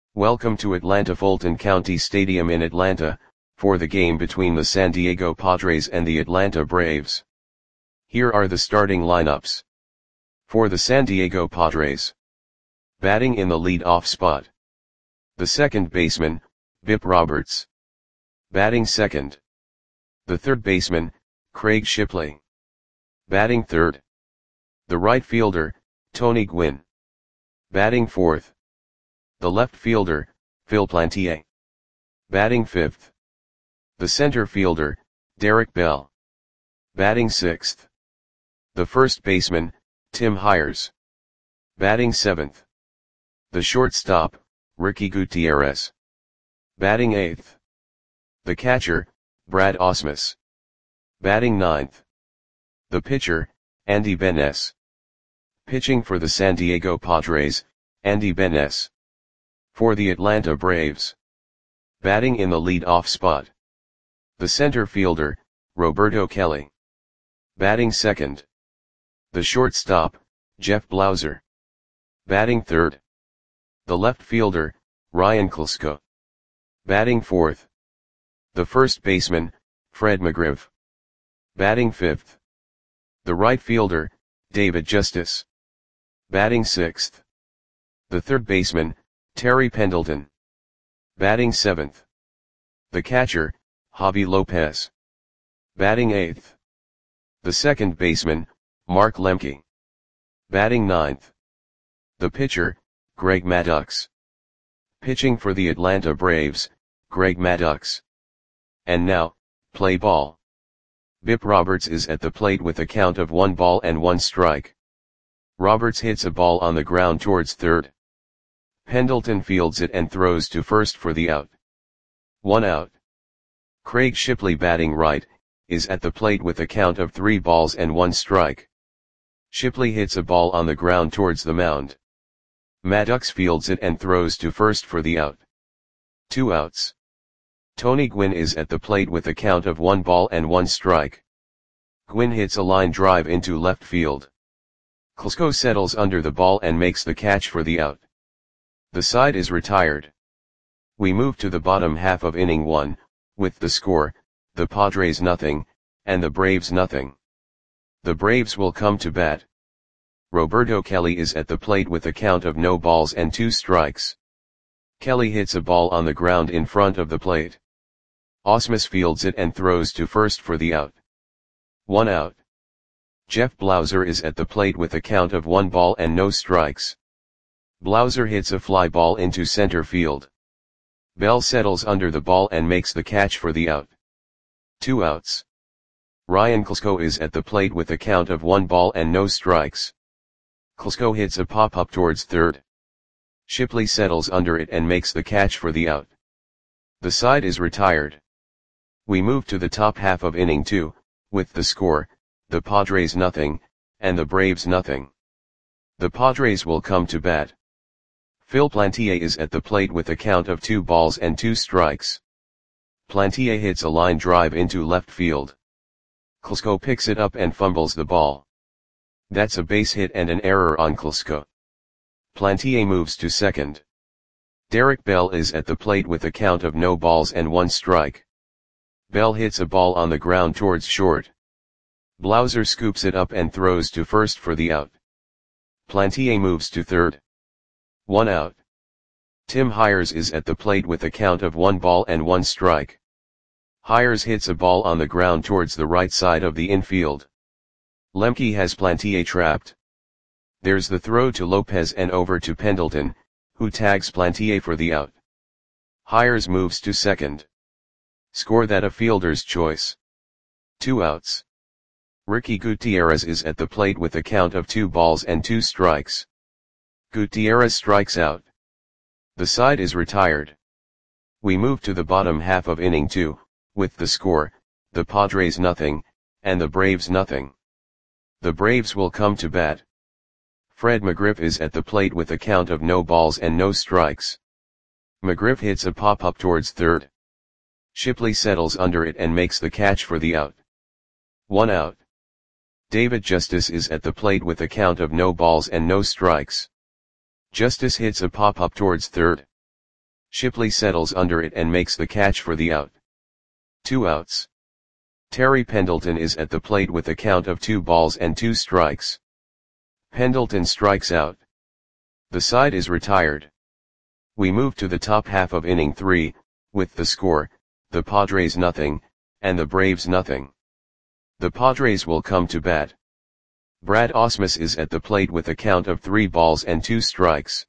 Welcome to Atlanta Fulton County Stadium in Atlanta, for the game between the San Diego Padres and the Atlanta Braves. Here are the starting lineups. For the San Diego Padres. Batting in the lead-off spot. The second baseman, Bip Roberts. Batting second. The third baseman, Craig Shipley. Batting third. The right fielder, Tony Gwynn. Batting fourth. The left fielder, Phil Plantier. Batting fifth. The center fielder, Derek Bell. Batting sixth. The first baseman, Tim Hires. Batting seventh. The shortstop, Ricky Gutierrez. Batting eighth. The catcher, Brad Ausmus. Batting ninth. The pitcher, Andy Benes. Pitching for the San Diego Padres, Andy Benes. For the Atlanta Braves. Batting in the lead-off spot. The center fielder, Roberto Kelly. Batting second. The shortstop, Jeff Blauser. Batting third. The left fielder, Ryan Klesko. Batting fourth. The first baseman, Fred McGriff. Batting fifth. The right fielder, David Justice. Batting sixth. The third baseman, Terry Pendleton. Batting seventh. The catcher, Javi Lopez. Batting eighth. The second baseman, Mark Lemke. Batting ninth. The pitcher, Greg Maddux. Pitching for the Atlanta Braves, Greg Maddux. And now, play ball. Bip Roberts is at the plate with a count of 1 ball and 1 strike. Roberts hits a ball on the ground towards third. Pendleton fields it and throws to first for the out. 1 out. Craig Shipley, batting right, is at the plate with a count of 3 balls and 1 strike. Shipley hits a ball on the ground towards the mound. Maddux fields it and throws to first for the out. 2 outs. Tony Gwynn is at the plate with a count of 1 ball and 1 strike. Gwynn hits a line drive into left field. Klesko settles under the ball and makes the catch for the out. The side is retired. We move to the bottom half of inning 1, with the score, the Padres nothing, and the Braves nothing. The Braves will come to bat. Roberto Kelly is at the plate with a count of no balls and 2 strikes. Kelly hits a ball on the ground in front of the plate. Ausmus fields it and throws to first for the out. 1 out. Jeff Blauser is at the plate with a count of 1 ball and no strikes. Blauser hits a fly ball into center field. Bell settles under the ball and makes the catch for the out. 2 outs. Ryan Klesko is at the plate with a count of 1 ball and no strikes. Klesko hits a pop-up towards third. Shipley settles under it and makes the catch for the out. The side is retired. We move to the top half of inning 2, with the score, the Padres nothing, and the Braves nothing. The Padres will come to bat. Phil Plantier is at the plate with a count of 2 balls and 2 strikes. Plantier hits a line drive into left field. Klesko picks it up and fumbles the ball. That's a base hit and an error on Klesko. Plantier moves to second. Derek Bell is at the plate with a count of no balls and 1 strike. Bell hits a ball on the ground towards short. Blauser scoops it up and throws to first for the out. Plantier moves to third. 1 out. Tim Hires is at the plate with a count of 1 ball and 1 strike. Hires hits a ball on the ground towards the right side of the infield. Lemke has Plantier trapped. There's the throw to Lopez and over to Pendleton, who tags Plantier for the out. Hires moves to second. Score that a fielder's choice. 2 outs. Ricky Gutierrez is at the plate with a count of 2 balls and 2 strikes. Gutierrez strikes out. The side is retired. We move to the bottom half of inning 2, with the score, the Padres nothing, and the Braves nothing. The Braves will come to bat. Fred McGriff is at the plate with a count of no balls and no strikes. McGriff hits a pop-up towards third. Shipley settles under it and makes the catch for the out. 1 out. David Justice is at the plate with a count of no balls and no strikes. Justice hits a pop-up towards third. Shipley settles under it and makes the catch for the out. 2 outs. Terry Pendleton is at the plate with a count of 2 balls and 2 strikes. Pendleton strikes out. The side is retired. We move to the top half of inning 3, with the score, the Padres nothing, and the Braves nothing. The Padres will come to bat. Brad Ausmus is at the plate with a count of 3 balls and 2 strikes.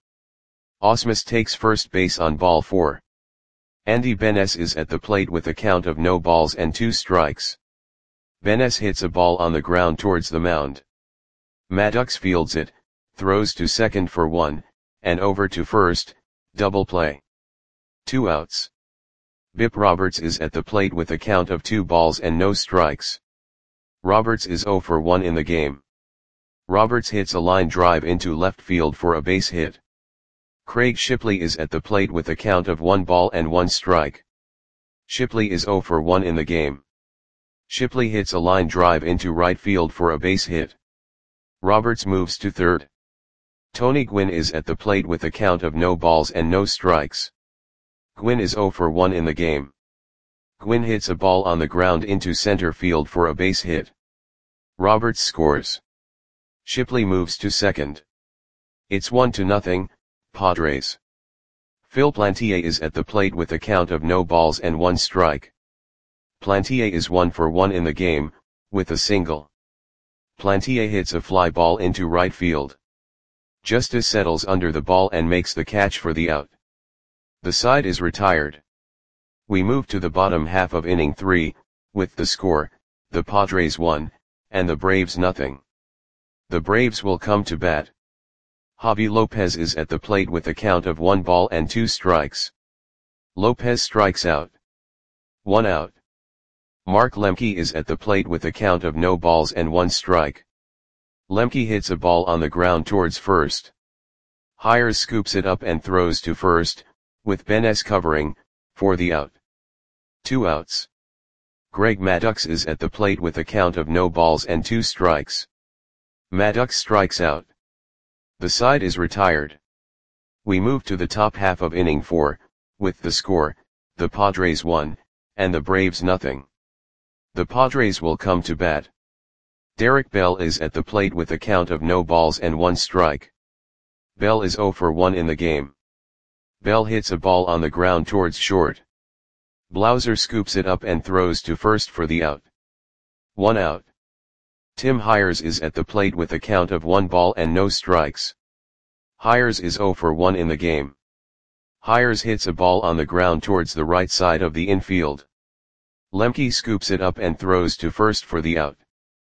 Ausmus takes first base on ball 4. Andy Benes is at the plate with a count of no balls and 2 strikes. Benes hits a ball on the ground towards the mound. Maddox fields it, throws to second for 1, and over to first, double play. 2 outs. Bip Roberts is at the plate with a count of 2 balls and no strikes. Roberts is 0 for 1 in the game. Roberts hits a line drive into left field for a base hit. Craig Shipley is at the plate with a count of 1 ball and 1 strike. Shipley is 0 for 1 in the game. Shipley hits a line drive into right field for a base hit. Roberts moves to third. Tony Gwynn is at the plate with a count of no balls and no strikes. Gwynn is 0 for 1 in the game. Gwynn hits a ball on the ground into center field for a base hit. Roberts scores. Shipley moves to second. It's 1-0, Padres. Phil Plantier is at the plate with a count of no balls and 1 strike. Plantier is 1 for 1 in the game, with a single. Plantier hits a fly ball into right field. Justice settles under the ball and makes the catch for the out. The side is retired. We move to the bottom half of inning 3, with the score, the Padres 1, and the Braves nothing. The Braves will come to bat. Javi Lopez is at the plate with a count of 1 ball and 2 strikes. Lopez strikes out. 1 out. Mark Lemke is at the plate with a count of no balls and 1 strike. Lemke hits a ball on the ground towards first. Hires scoops it up and throws to first, with Benes covering, for the out. 2 outs. Greg Maddux is at the plate with a count of no balls and 2 strikes. Maddux strikes out. The side is retired. We move to the top half of inning 4, with the score, the Padres 1, and the Braves nothing. The Padres will come to bat. Derek Bell is at the plate with a count of no balls and 1 strike. Bell is 0 for 1 in the game. Bell hits a ball on the ground towards short. Blauser scoops it up and throws to first for the out. 1 out. Tim Hires is at the plate with a count of 1 ball and no strikes. Hires is 0 for 1 in the game. Hires hits a ball on the ground towards the right side of the infield. Lemke scoops it up and throws to first for the out.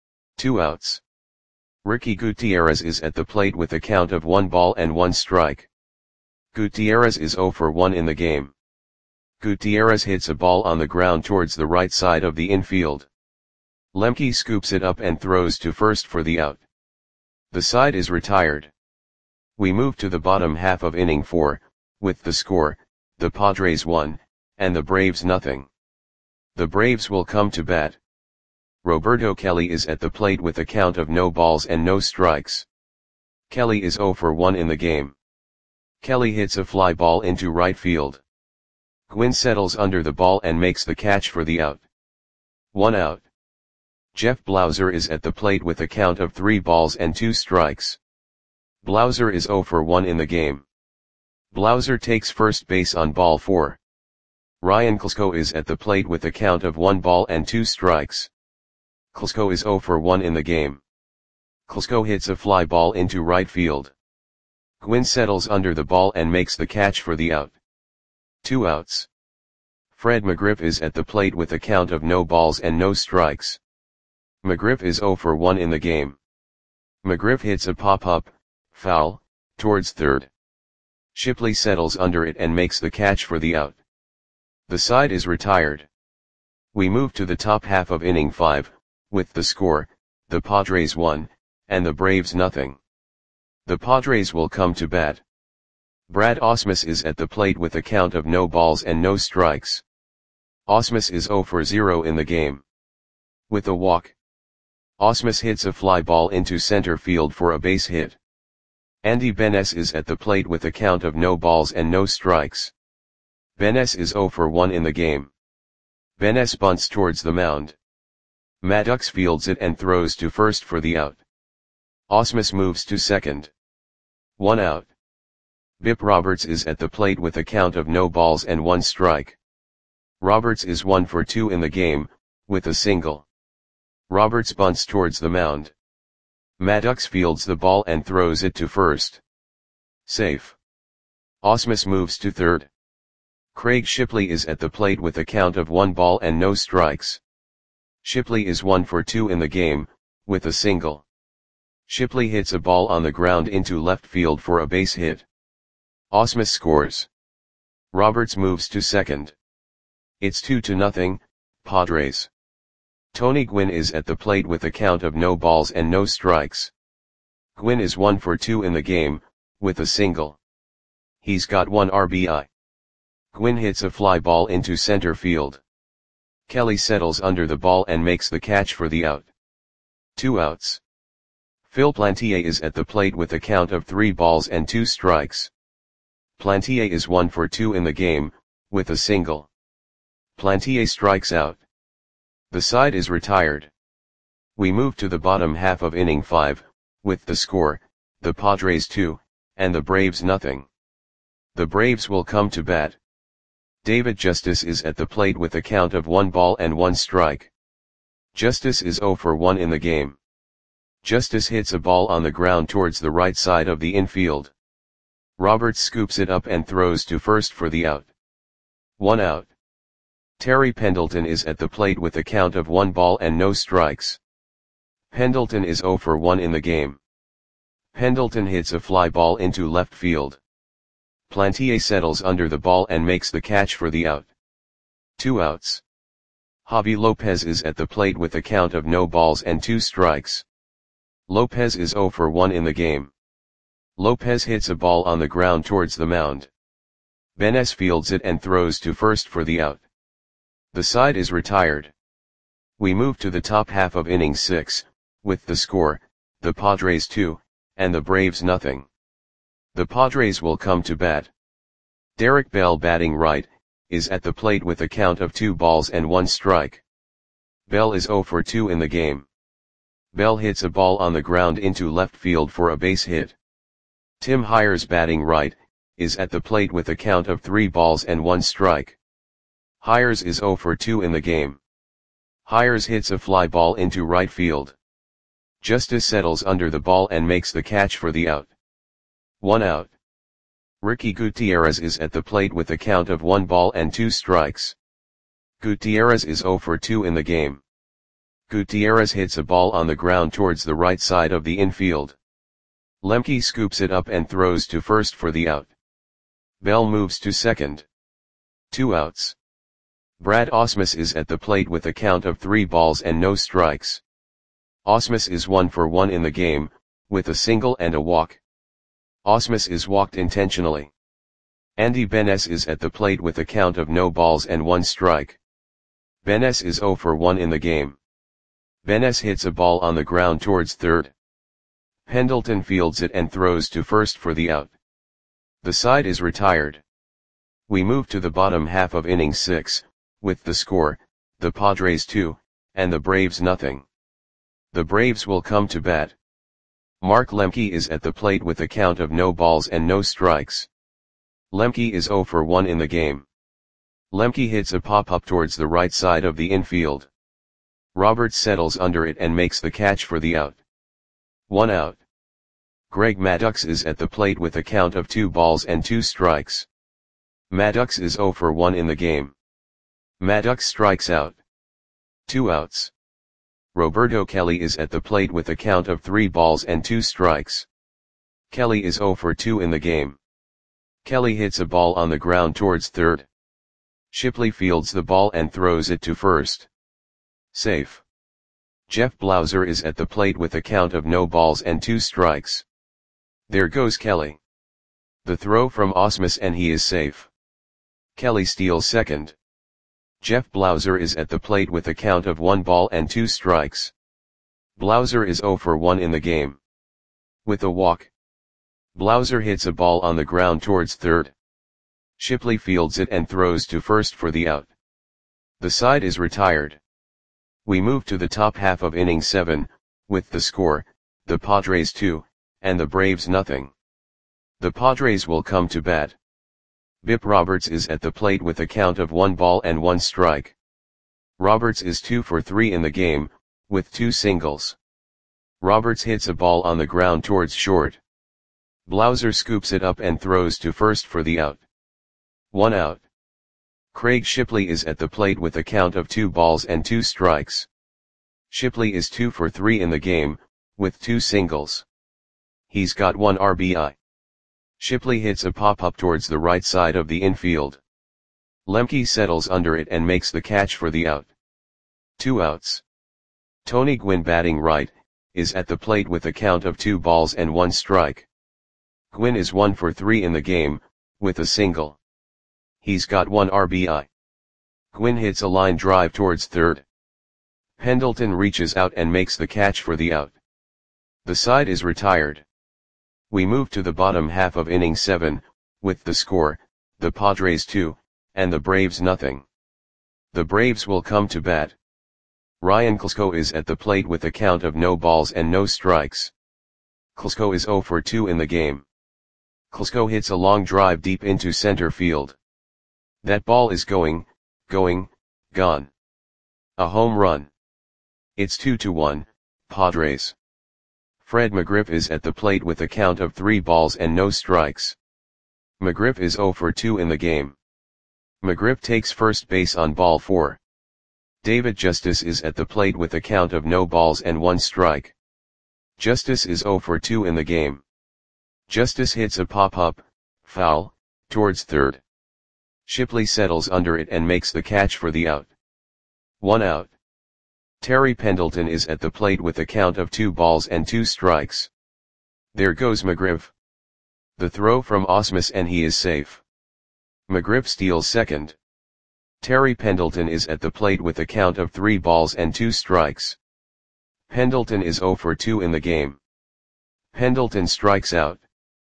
2 outs. Ricky Gutierrez is at the plate with a count of 1 ball and 1 strike. Gutierrez is 0 for 1 in the game. Gutierrez hits a ball on the ground towards the right side of the infield. Lemke scoops it up and throws to first for the out. The side is retired. We move to the bottom half of inning 4, with the score, the Padres 1, and the Braves nothing. The Braves will come to bat. Roberto Kelly is at the plate with a count of no balls and no strikes. Kelly is 0 for 1 in the game. Kelly hits a fly ball into right field. Gwynn settles under the ball and makes the catch for the out. 1 out. Jeff Blauser is at the plate with a count of 3 balls and 2 strikes. Blauser is 0 for 1 in the game. Blauser takes first base on ball 4. Ryan Klesko is at the plate with a count of 1 ball and 2 strikes. Klesko is 0 for 1 in the game. Klesko hits a fly ball into right field. Gwynn settles under the ball and makes the catch for the out. 2 outs. Fred McGriff is at the plate with a count of no balls and no strikes. McGriff is 0 for 1 in the game. McGriff hits a pop-up, foul, towards third. Shipley settles under it and makes the catch for the out. The side is retired. We move to the top half of inning 5, with the score, the Padres 1, and the Braves nothing. The Padres will come to bat. Brad Ausmus is at the plate with a count of no balls and no strikes. Ausmus is 0 for 0 in the game. With a walk. Ausmus hits a fly ball into center field for a base hit. Andy Benes is at the plate with a count of no balls and no strikes. Benes is 0 for 1 in the game. Benes bunts towards the mound. Maddox fields it and throws to first for the out. Ausmus moves to second. 1 out. Bip Roberts is at the plate with a count of no balls and 1 strike. Roberts is 1 for 2 in the game, with a single. Roberts bunts towards the mound. Maddox fields the ball and throws it to first. Safe. Ausmus moves to third. Craig Shipley is at the plate with a count of 1 ball and no strikes. Shipley is 1 for 2 in the game, with a single. Shipley hits a ball on the ground into left field for a base hit. Ausmus scores. Roberts moves to second. It's 2-0, Padres. Tony Gwynn is at the plate with a count of no balls and no strikes. Gwynn is 1 for 2 in the game, with a single. He's got 1 RBI. Gwynn hits a fly ball into center field. Kelly settles under the ball and makes the catch for the out. 2 outs. Phil Plantier is at the plate with a count of 3 balls and 2 strikes. Plantier is 1 for 2 in the game, with a single. Plantier strikes out. The side is retired. We move to the bottom half of inning 5, with the score, the Padres 2, and the Braves nothing. The Braves will come to bat. David Justice is at the plate with a count of 1 ball and 1 strike. Justice is 0 for 1 in the game. Justice hits a ball on the ground towards the right side of the infield. Roberts scoops it up and throws to first for the out. 1 out. Terry Pendleton is at the plate with a count of 1 ball and no strikes. Pendleton is 0 for 1 in the game. Pendleton hits a fly ball into left field. Plantier settles under the ball and makes the catch for the out. 2 outs. Javi Lopez is at the plate with a count of no balls and 2 strikes. Lopez is 0 for 1 in the game. Lopez hits a ball on the ground towards the mound. Benes fields it and throws to first for the out. The side is retired. We move to the top half of inning 6, with the score, the Padres 2, and the Braves nothing. The Padres will come to bat. Derek Bell, batting right, is at the plate with a count of 2 balls and 1 strike. Bell is 0 for 2 in the game. Bell hits a ball on the ground into left field for a base hit. Tim Hires, batting right, is at the plate with a count of 3 balls and 1 strike. Hires is 0 for 2 in the game. Hires hits a fly ball into right field. Justice settles under the ball and makes the catch for the out. 1 out. Ricky Gutierrez is at the plate with a count of 1 ball and 2 strikes. Gutierrez is 0 for 2 in the game. Gutierrez hits a ball on the ground towards the right side of the infield. Lemke scoops it up and throws to first for the out. Bell moves to second. 2 outs. Brad Ausmus is at the plate with a count of 3 balls and no strikes. Ausmus is 1 for 1 in the game, with a single and a walk. Ausmus is walked intentionally. Andy Benes is at the plate with a count of no balls and 1 strike. Benes is 0 for 1 in the game. Benes hits a ball on the ground towards third. Pendleton fields it and throws to first for the out. The side is retired. We move to the bottom half of inning 6, with the score, the Padres 2, and the Braves nothing. The Braves will come to bat. Mark Lemke is at the plate with a count of no balls and no strikes. Lemke is 0 for 1 in the game. Lemke hits a pop-up towards the right side of the infield. Roberts settles under it and makes the catch for the out. 1 out. Greg Maddux is at the plate with a count of 2 balls and 2 strikes. Maddux is 0 for 1 in the game. Maddux strikes out. 2 outs. Roberto Kelly is at the plate with a count of 3 balls and 2 strikes. Kelly is 0 for 2 in the game. Kelly hits a ball on the ground towards third. Shipley fields the ball and throws it to first. Safe. Jeff Blauser is at the plate with a count of no balls and 2 strikes. There goes Kelly. The throw from Ausmus and he is safe. Kelly steals second. Jeff Blauser is at the plate with a count of 1 ball and 2 strikes. Blauser is 0 for 1 in the game. With a walk. Blauser hits a ball on the ground towards third. Shipley fields it and throws to first for the out. The side is retired. We move to the top half of inning 7, with the score, the Padres 2, and the Braves nothing. The Padres will come to bat. Bip Roberts is at the plate with a count of 1 ball and 1 strike. Roberts is 2 for 3 in the game, with 2 singles. Roberts hits a ball on the ground towards short. Blauser scoops it up and throws to first for the out. 1 out. Craig Shipley is at the plate with a count of 2 balls and 2 strikes. Shipley is 2 for 3 in the game, with 2 singles. He's got 1 RBI. Shipley hits a pop-up towards the right side of the infield. Lemke settles under it and makes the catch for the out. 2 outs. Tony Gwynn, batting right, is at the plate with a count of 2 balls and 1 strike. Gwynn is 1 for 3 in the game, with a single. He's got 1 RBI. Gwynn hits a line drive towards third. Pendleton reaches out and makes the catch for the out. The side is retired. We move to the bottom half of inning 7, with the score, the Padres 2, and the Braves nothing. The Braves will come to bat. Ryan Klesko is at the plate with a count of no balls and no strikes. Klesko is 0 for 2 in the game. Klesko hits a long drive deep into center field. That ball is gone. A home run. It's 2-1, Padres. Fred McGriff is at the plate with a count of 3 balls and no strikes. McGriff is 0 for 2 in the game. McGriff takes first base on ball 4. David Justice is at the plate with a count of no balls and 1 strike. Justice is 0 for 2 in the game. Justice hits a pop-up, foul, towards third. Shipley settles under it and makes the catch for the out. 1 out. Terry Pendleton is at the plate with a count of 2 balls and 2 strikes. There goes McGriff. The throw from Ausmus and he is safe. McGriff steals second. Terry Pendleton is at the plate with a count of 3 balls and 2 strikes. Pendleton is 0 for 2 in the game. Pendleton strikes out.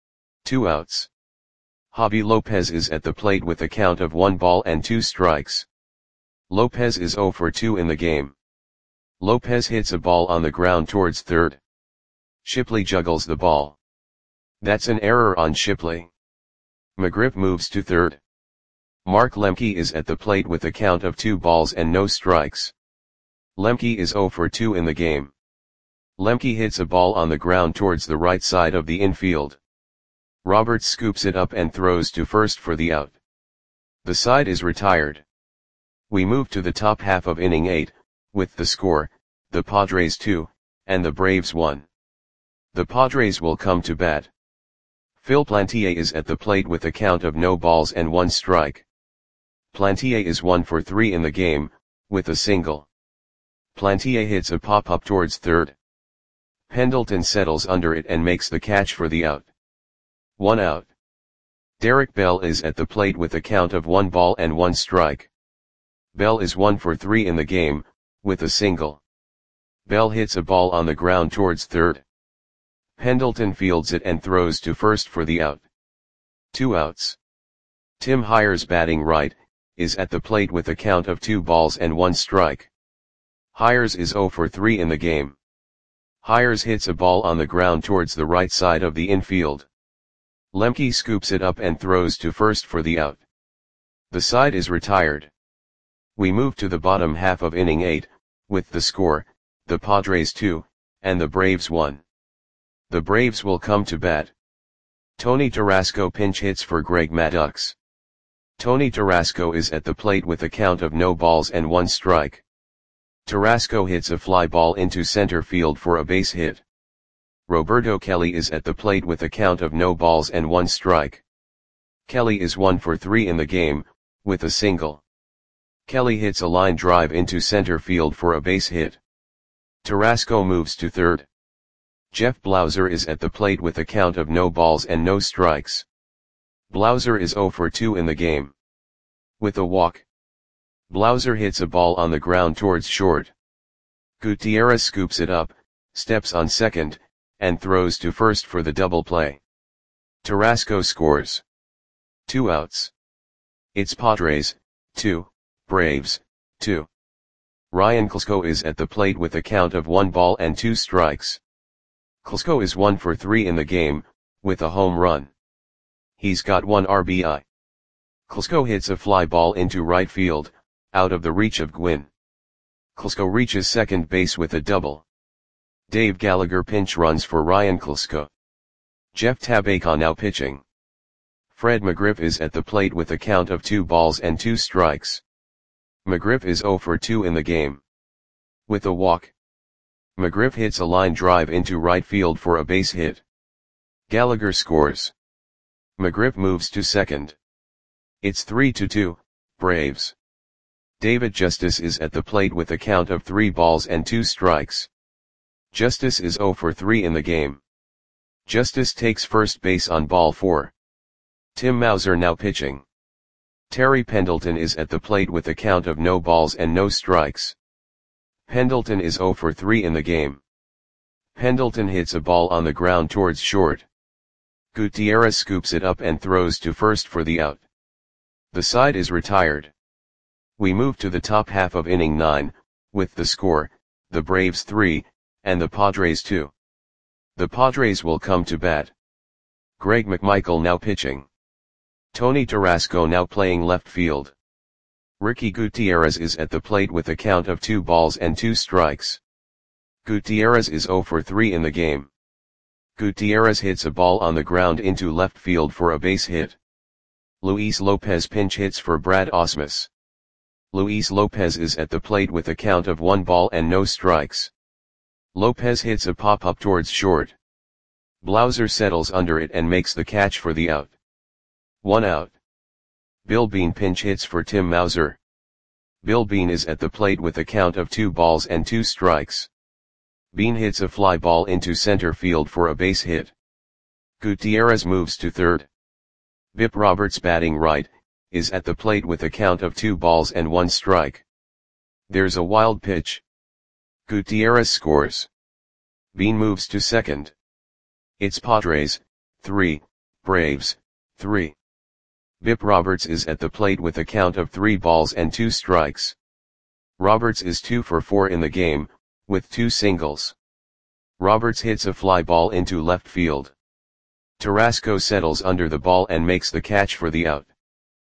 2 outs. Javi Lopez is at the plate with a count of 1 ball and 2 strikes. Lopez is 0 for 2 in the game. Lopez hits a ball on the ground towards third. Shipley juggles the ball. That's an error on Shipley. McGriff moves to third. Mark Lemke is at the plate with a count of 2 balls and no strikes. Lemke is 0 for 2 in the game. Lemke hits a ball on the ground towards the right side of the infield. Roberts scoops it up and throws to first for the out. The side is retired. We move to the top half of inning 8, with the score, the Padres 2, and the Braves 1. The Padres will come to bat. Phil Plantier is at the plate with a count of no balls and 1 strike. Plantier is 1 for 3 in the game, with a single. Plantier hits a pop-up towards third. Pendleton settles under it and makes the catch for the out. 1 out. Derek Bell is at the plate with a count of 1 ball and 1 strike. Bell is 1 for 3 in the game, with a single. Bell hits a ball on the ground towards third. Pendleton fields it and throws to first for the out. 2 outs. Tim Hires, batting right, is at the plate with a count of 2 balls and 1 strike. Hires is 0 for 3 in the game. Hires hits a ball on the ground towards the right side of the infield. Lemke scoops it up and throws to first for the out. The side is retired. We move to the bottom half of inning 8, with the score, the Padres 2, and the Braves 1. The Braves will come to bat. Tony Tarasco pinch hits for Greg Maddux. Tony Tarasco is at the plate with a count of no balls and 1 strike. Tarasco hits a fly ball into center field for a base hit. Roberto Kelly is at the plate with a count of no balls and 1 strike. Kelly is 1 for 3 in the game, with a single. Kelly hits a line drive into center field for a base hit. Tarasco moves to third. Jeff Blauser is at the plate with a count of no balls and no strikes. Blauser is 0 for 2 in the game. With a walk. Blauser hits a ball on the ground towards short. Gutierrez scoops it up, steps on second, and throws to first for the double play. Tarasco scores. 2 outs. It's Padres, 2, Braves, 2. Ryan Klesko is at the plate with a count of 1 ball and 2 strikes. Klesko is 1 for 3 in the game, with a home run. He's got 1 RBI. Klesko hits a fly ball into right field, out of the reach of Gwynn. Klesko reaches second base with a double. Dave Gallagher pinch runs for Ryan Klesko. Jeff Tabacon now pitching. Fred McGriff is at the plate with a count of 2 balls and 2 strikes. McGriff is 0 for 2 in the game. With a walk. McGriff hits a line drive into right field for a base hit. Gallagher scores. McGriff moves to second. It's 3-2, Braves. David Justice is at the plate with a count of 3 balls and 2 strikes. Justice is 0 for 3 in the game. Justice takes first base on ball 4. Tim Mauser now pitching. Terry Pendleton is at the plate with a count of no balls and no strikes. Pendleton is 0 for 3 in the game. Pendleton hits a ball on the ground towards short. Gutierrez scoops it up and throws to first for the out. The side is retired. We move to the top half of inning 9, with the score, the Braves 3, and the Padres 2. The Padres will come to bat. Greg McMichael now pitching. Tony Tarasco now playing left field. Ricky Gutierrez is at the plate with a count of 2 balls and 2 strikes. Gutierrez is 0 for 3 in the game. Gutierrez hits a ball on the ground into left field for a base hit. Luis Lopez pinch hits for Brad Ausmus. Luis Lopez is at the plate with a count of 1 ball and no strikes. Lopez hits a pop-up towards short. Blauser settles under it and makes the catch for the out. 1 out. Bill Bean pinch hits for Tim Mauser. Bill Bean is at the plate with a count of 2 balls and 2 strikes. Bean hits a fly ball into center field for a base hit. Gutierrez moves to third. Bip Roberts batting right, is at the plate with a count of 2 balls and 1 strike. There's a wild pitch. Gutierrez scores. Bean moves to second. It's Padres, 3, Braves, 3. Bip Roberts is at the plate with a count of 3 balls and 2 strikes. Roberts is 2 for 4 in the game, with 2 singles. Roberts hits a fly ball into left field. Tarasco settles under the ball and makes the catch for the out.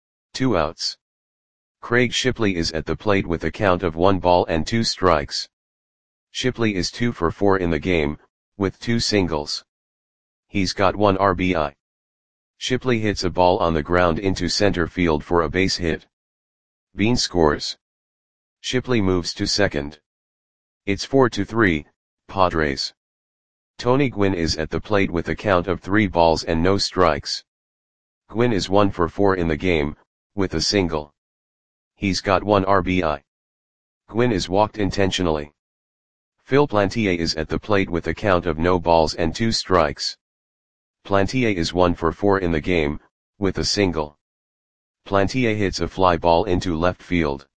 2 outs. Craig Shipley is at the plate with a count of 1 ball and 2 strikes. Shipley is 2 for 4 in the game, with 2 singles. He's got 1 RBI. Shipley hits a ball on the ground into center field for a base hit. Bean scores. Shipley moves to second. It's 4-3, Padres. Tony Gwynn is at the plate with a count of 3 balls and no strikes. Gwynn is 1 for 4 in the game, with a single. He's got 1 RBI. Gwynn is walked intentionally. Phil Plantier is at the plate with a count of no balls and 2 strikes. Plantier is 1 for 4 in the game, with a single. Plantier hits a fly ball into left field.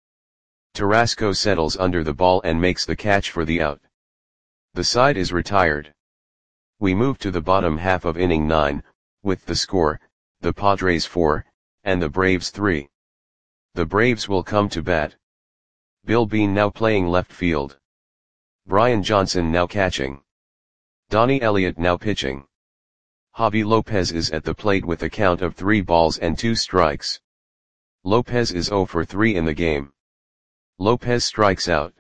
Tarasco settles under the ball and makes the catch for the out. The side is retired. We move to the bottom half of inning 9, with the score, the Padres 4, and the Braves 3. The Braves will come to bat. Bill Bean now playing left field. Brian Johnson now catching. Donnie Elliott now pitching. Javi Lopez is at the plate with a count of 3 balls and 2 strikes. Lopez is 0 for 3 in the game. Lopez strikes out.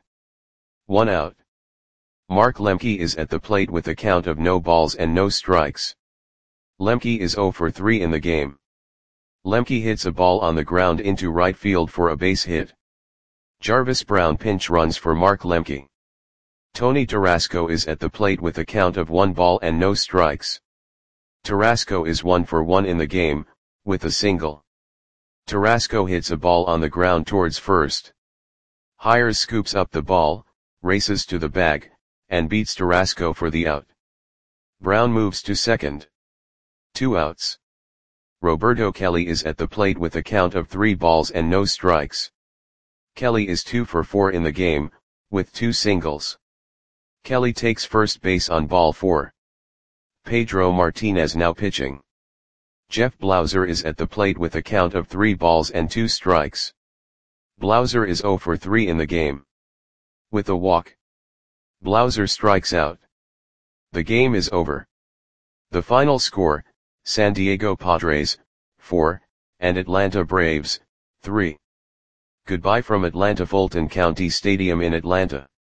1 out. Mark Lemke is at the plate with a count of no balls and no strikes. Lemke is 0 for 3 in the game. Lemke hits a ball on the ground into right field for a base hit. Jarvis Brown pinch runs for Mark Lemke. Tony Tarasco is at the plate with a count of 1 ball and no strikes. Tarasco is 1 for 1 in the game, with a single. Tarasco hits a ball on the ground towards first. Hires scoops up the ball, races to the bag, and beats Tarasco for the out. Brown moves to second. 2 outs. Roberto Kelly is at the plate with a count of 3 balls and no strikes. Kelly is 2 for 4 in the game, with 2 singles. Kelly takes first base on ball 4. Pedro Martinez now pitching. Jeff Blauser is at the plate with a count of 3 balls and 2 strikes. Blauser is 0 for 3 in the game. With a walk, Blauser strikes out. The game is over. The final score, San Diego Padres, 4, and Atlanta Braves, 3. Goodbye from Atlanta Fulton County Stadium in Atlanta.